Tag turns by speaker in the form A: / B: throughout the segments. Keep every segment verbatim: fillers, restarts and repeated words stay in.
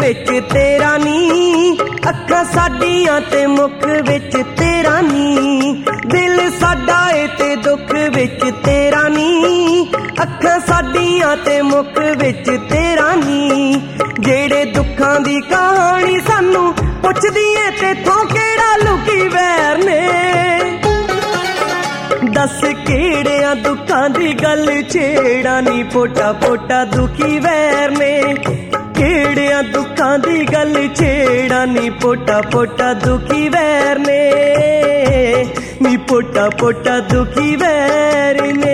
A: विच तेरा नी, अखां साडियां ते मुख विच तेरा नी, दिल साडा ए ते दुख विच तेरा नी, अखां साडियां ते मुख विच तेरा नी। जेड़े दुखां दी कहानी सानू पुछदी ए तेथों केड़ा लुकी वैर ने, दस केड़ियां दुखां दी गल छेड़ा नी, पोटा पोटा दुखी वैर ने, केड़ियां दुखां दी गल छेड़ा नी, पोटा पोटा दुखी वैर ने, नी पोटा पोटा दुखी वैर ने।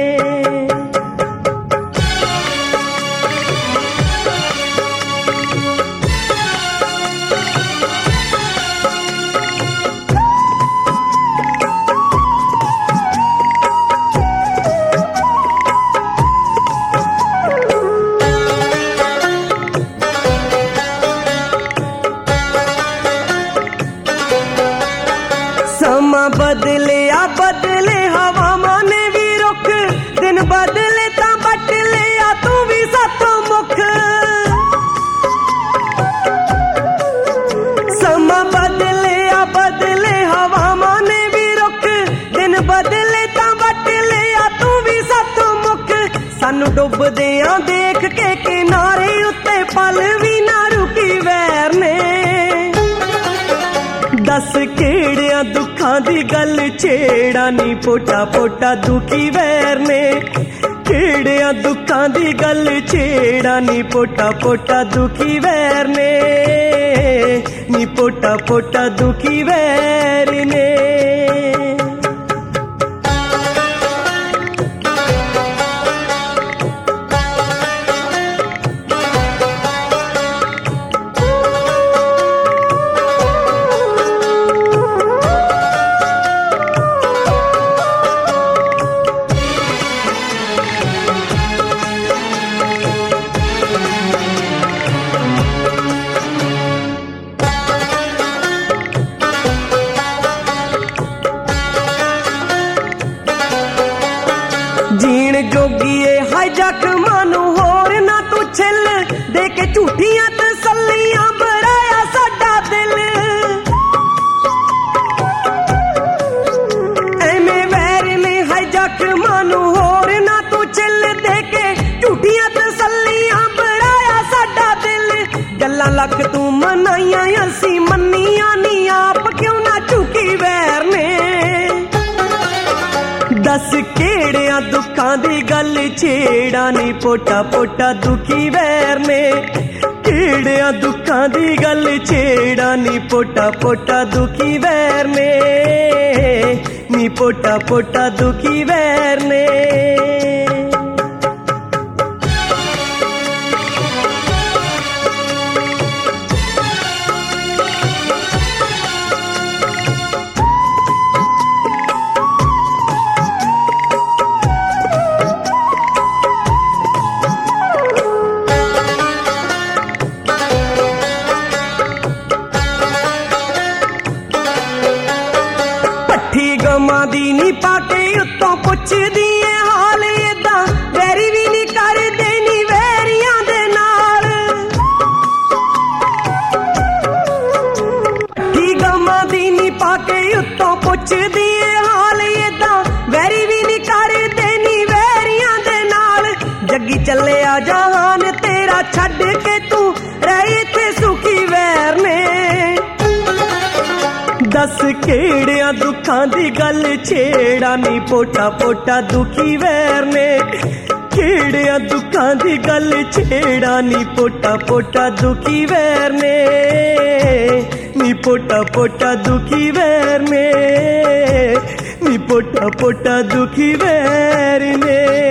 A: समा बदले आ बदले हवावां ने भी रुख, दिन बदले तां बट लिया तू भी साथों मुख। समा बदले आ बदले हवावां ने भी रुख, दिन बदले तां बट लिया तू भी साथों मुख। सानू डुबदियां देख के किनारे उत्ते पल भी ना रुकी वैर ने, दस केड़ियां दुखां दी गल छेड़ा नी, पोटा पोटा दुखी वैर ने, केड़ियां दुखां दी गल छेड़ा नी, पोटा पोटा दुखी वैर ने, नी पोटा पोटा दुखी वैर ने। जीण जोगीए हाय जख्मां नूं होर ना तू छिल, दे के झूठियां तसल्लियां बराया साडा दिल। एवें वैर ने हाय जख्मां नूं होर ना तू छिल, दे के झूठियां तसल्लियां बराया साडा दिल। गल्लां लख तू मनाइयां असीं मन्नियां नी, आप क्यों ना झुकी वैर ने, दस केड़ियां दुखां दी गल छेड़ा नी, पोटा पोटा दुखी वैर ने, केड़ियां दुखां दी गल छेड़ा नी, पोटा पोटा दुखी वैर ने, नी पोटा पोटा दुखी वैर ने। गमां दी नी पाके उत्तों पुछदी ऐ हाल, इदां वैरी भी नी करदे नी वैरियां दे नाल। की गमां दी नी पाके उत्तों पुछदी ऐ हाल, इदां वैरी भी नी करदे नी वैरियां दे नाल। जग्गी चलिया जहान तेरा छड्ड के तू रह इत्थे सुखी वैर ने, दस केड़ियां दुखां दी गल छेड़ा नी, पोटा पोटा दुखी वैर ने, केड़ियां दुखां दी गल छेड़ा नी, पोटा पोटा दुखी वैर ने, नी पोटा पोटा दुखी वैर ने, नी पोटा पोटा दुखी वैर ने।